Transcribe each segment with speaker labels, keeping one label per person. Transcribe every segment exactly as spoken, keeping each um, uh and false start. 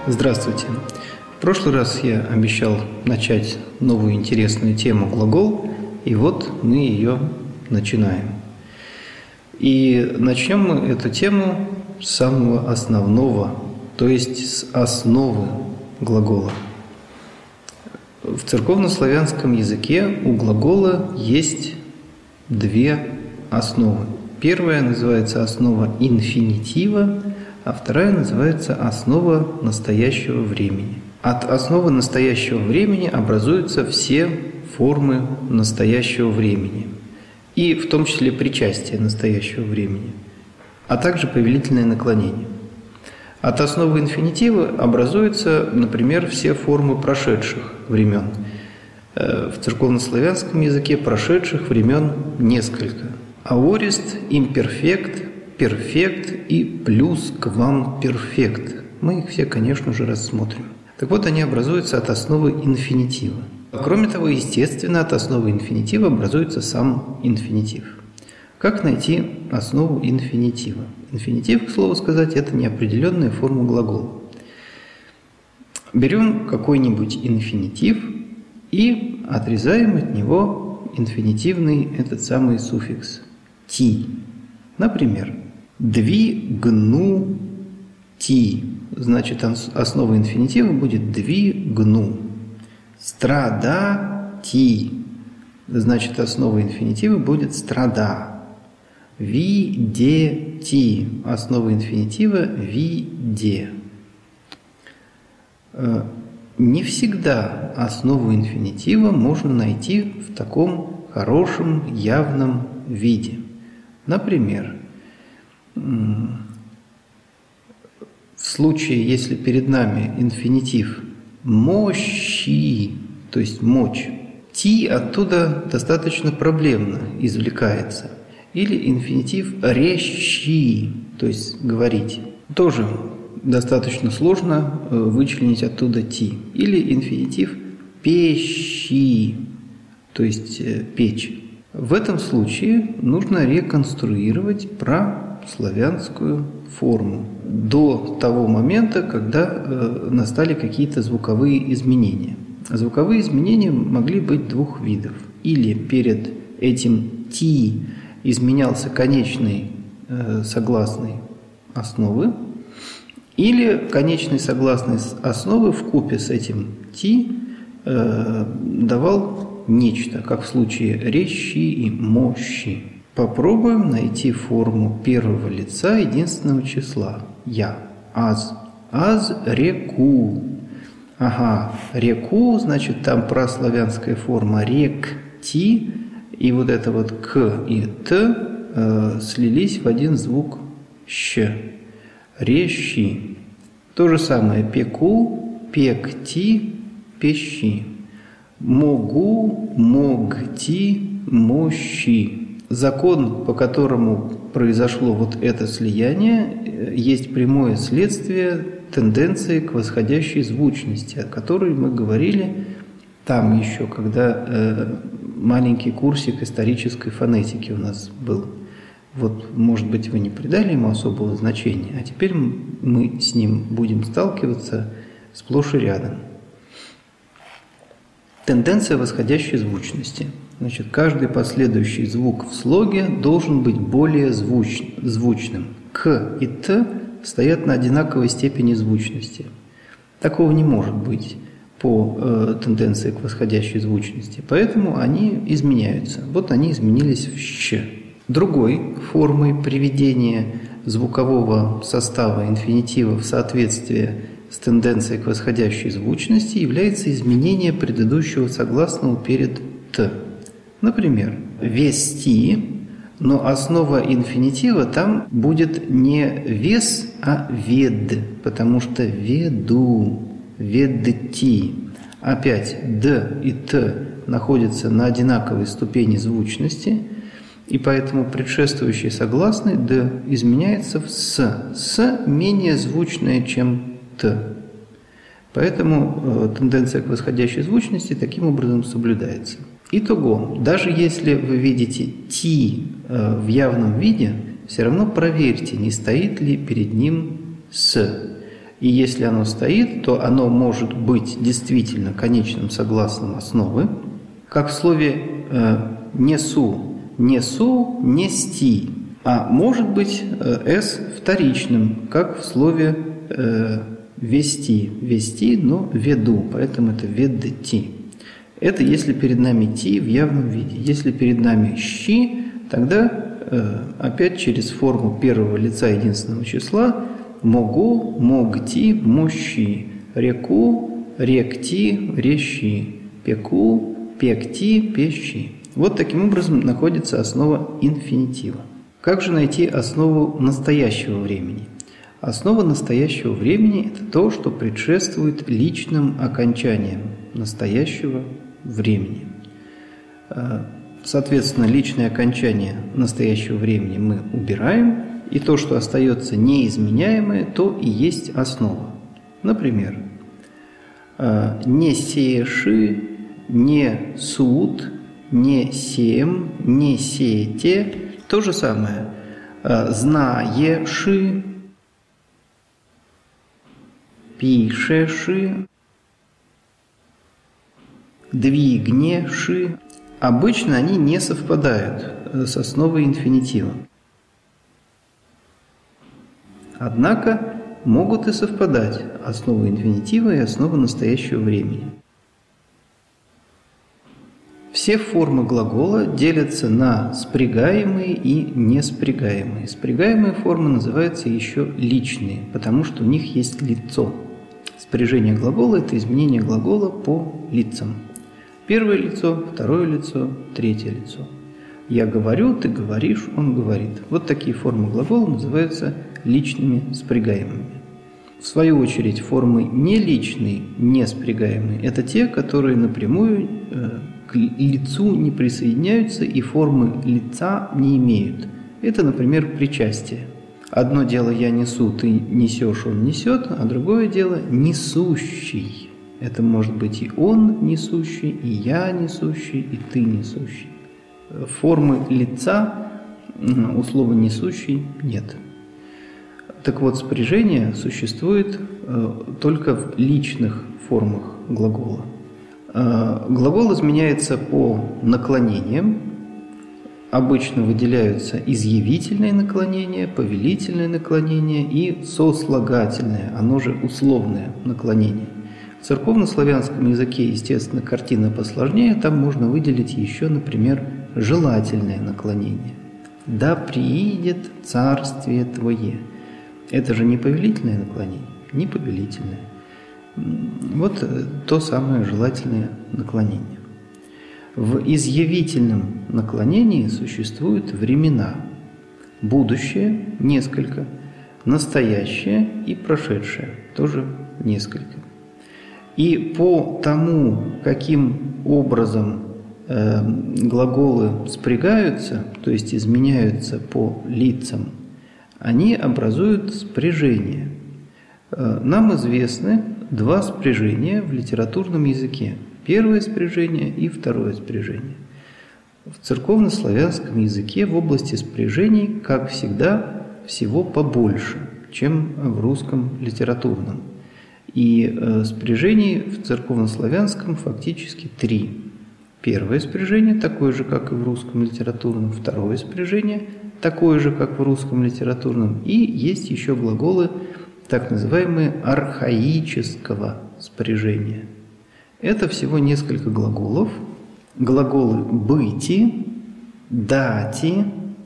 Speaker 1: Здравствуйте. В прошлый раз я обещал начать новую интересную тему «Глагол», и вот мы ее начинаем. И начнем мы эту тему с самого основного, то есть с основы глагола. В церковнославянском языке у глагола есть две основы. Первая называется основа инфинитива, а вторая называется основа настоящего времени. От основы настоящего времени образуются все формы настоящего времени, и в том числе причастие настоящего времени, а также повелительное наклонение. От основы инфинитива образуются, например, все формы прошедших времен. В церковнославянском языке прошедших времен несколько. Аорист, имперфект, перфект и плюс квамперфект. Мы их все, конечно же, рассмотрим. Так вот, они образуются от основы инфинитива. Кроме того, естественно, от основы инфинитива образуется сам инфинитив. Как найти основу инфинитива? Инфинитив, к слову сказать, это неопределенная форма глагола. Берем какой-нибудь инфинитив и отрезаем от него инфинитивный этот самый суффикс «ти». Например, «двигну ти». Значит, основа инфинитива будет «двигну». «Страдати». Значит, основа инфинитива будет «страда». «Видети». Основа инфинитива «виде». Не всегда основу инфинитива можно найти в таком хорошем, явном виде. Например, в случае, если перед нами инфинитив «мощи», то есть «мочь», «ти» оттуда достаточно проблемно извлекается. Или инфинитив «рещи», то есть «говорить». Тоже достаточно сложно вычленить оттуда «ти». Или инфинитив «пещи», то есть «печь». В этом случае нужно реконструировать праславянскую форму до того момента, когда настали какие-то звуковые изменения. Звуковые изменения могли быть двух видов. Или перед этим «ти» изменялся конечный согласный основы, или конечный согласный основы вкупе с этим «ти» давал нечто, как в случае «рещи» и «мощи». Попробуем найти форму первого лица единственного числа «я». «Аз». «Аз реку». Ага, «реку», значит, там праславянская форма «рек-ти», и вот это вот «к» и «т» э, слились в один звук «щ». «Рещи». То же самое «пеку», «пек-ти», «пещи». «Могу», «могти», «мощи». Закон, по которому произошло вот это слияние, есть прямое следствие тенденции к восходящей звучности, о которой мы говорили там еще, когда э, маленький курсик исторической фонетики у нас был. Вот, может быть, вы не придали ему особого значения, а теперь мы с ним будем сталкиваться сплошь и рядом. Тенденция восходящей звучности. Значит, каждый последующий звук в слоге должен быть более звуч, звучным. «К» и «т» стоят на одинаковой степени звучности. Такого не может быть по э, тенденции к восходящей звучности. Поэтому они изменяются. Вот они изменились в «щ». Другой формой приведения звукового состава инфинитива в соответствие с тенденцией к восходящей звучности является изменение предыдущего согласного перед «т». Например, «вести», но основа инфинитива там будет не «вес», а «вед», потому что «веду», «ведти». Опять «д» и «т» находятся на одинаковой ступени звучности, и поэтому предшествующий согласный «д» изменяется в «с». «С» менее звучное, чем «т». Поэтому э, тенденция к восходящей звучности таким образом соблюдается. Итого, даже если вы видите «ти» э, в явном виде, все равно проверьте, не стоит ли перед ним «с». И если оно стоит, то оно может быть действительно конечным согласным основы, как в слове э, «несу». «Несу», «нести». А может быть э, «с» вторичным, как в слове э, «вести». «Вести», но «веду», поэтому это «ведти». Это если перед нами «ти» в явном виде. Если перед нами «щи», тогда э, опять через форму первого лица единственного числа «могу», «могти», «мощи», «реку», «ректи», «рещи», «пеку», «пекти», «пещи». Вот таким образом находится основа инфинитива. Как же найти основу настоящего времени? Основа настоящего времени – это то, что предшествует личным окончаниям настоящего времени. Соответственно, личное окончание настоящего времени мы убираем, и то, что остается неизменяемое, то и есть основа. Например, «не сееши», «не суд», «не сеем», «не сеете». То же самое. «Знаеши», «пишеши», «двигнеши». Обычно они не совпадают с основой инфинитива. Однако могут и совпадать основа инфинитива и основа настоящего времени. Все формы глагола делятся на спрягаемые и неспрягаемые. Спрягаемые формы называются еще личные, потому что у них есть лицо. Спряжение глагола – это изменение глагола по лицам. Первое лицо, второе лицо, третье лицо. Я говорю, ты говоришь, он говорит. Вот такие формы глагола называются личными спрягаемыми. В свою очередь, формы неличные, неспрягаемые – это те, которые напрямую э, к лицу не присоединяются и формы лица не имеют. Это, например, причастие. Одно дело я несу, ты несешь, он несет, а другое дело несущий. Это может быть и он несущий, и я несущий, и ты несущий. Формы лица у слова «несущий» нет. Так вот, спряжение существует э, только в личных формах глагола. Э, глагол изменяется по наклонениям. Обычно выделяются изъявительные наклонения, повелительные наклонения и сослагательное, оно же условное наклонение. В церковнославянском языке, естественно, картина посложнее, там можно выделить еще, например, желательное наклонение. «Да приидет царствие Твое». Это же не повелительное наклонение, не повелительное. Вот то самое желательное наклонение. В изъявительном наклонении существуют времена. Будущее – несколько, настоящее и прошедшее – тоже несколько. И по тому, каким образом э, глаголы спрягаются, то есть изменяются по лицам, они образуют спряжение. Э, нам известны два спряжения в литературном языке. Первое спряжение и второе спряжение. В церковнославянском языке в области спряжений, как всегда, всего побольше, чем в русском литературном. И э, спряжений в церковнославянском фактически три. Первое спряжение такое же, как и в русском литературном. Второе спряжение такое же, как в русском литературном. И есть еще глаголы, так называемые архаического спряжения. Это всего несколько глаголов. Глаголы «быти», «дати»,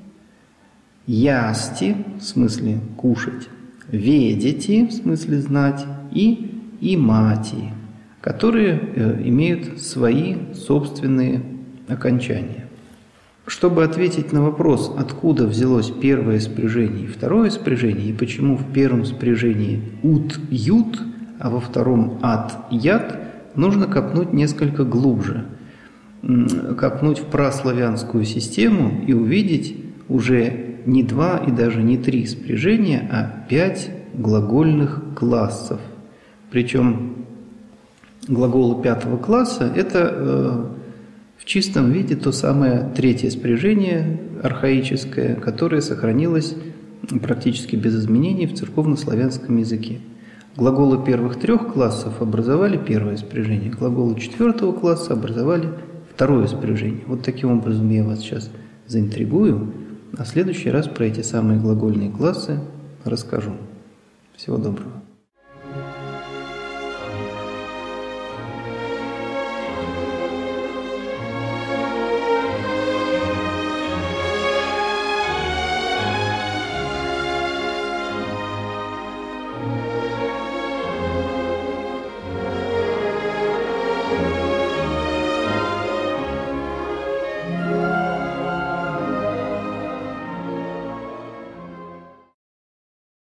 Speaker 1: «ясти» в смысле «кушать», «ведети» в смысле «знать» и «имати», которые э, имеют свои собственные окончания. Чтобы ответить на вопрос, откуда взялось первое спряжение и второе спряжение, и почему в первом спряжении «ут-ют», а во втором «ат-ят», нужно копнуть несколько глубже, копнуть в праславянскую систему и увидеть уже не два и даже не три спряжения, а пять глагольных классов. Причем глаголы пятого класса – это э, в чистом виде то самое третье спряжение архаическое, которое сохранилось практически без изменений в церковнославянском языке. Глаголы первых трех классов образовали первое спряжение, глаголы четвертого класса образовали второе спряжение. Вот таким образом я вас сейчас заинтригую, а в следующий раз про эти самые глагольные классы расскажу. Всего доброго.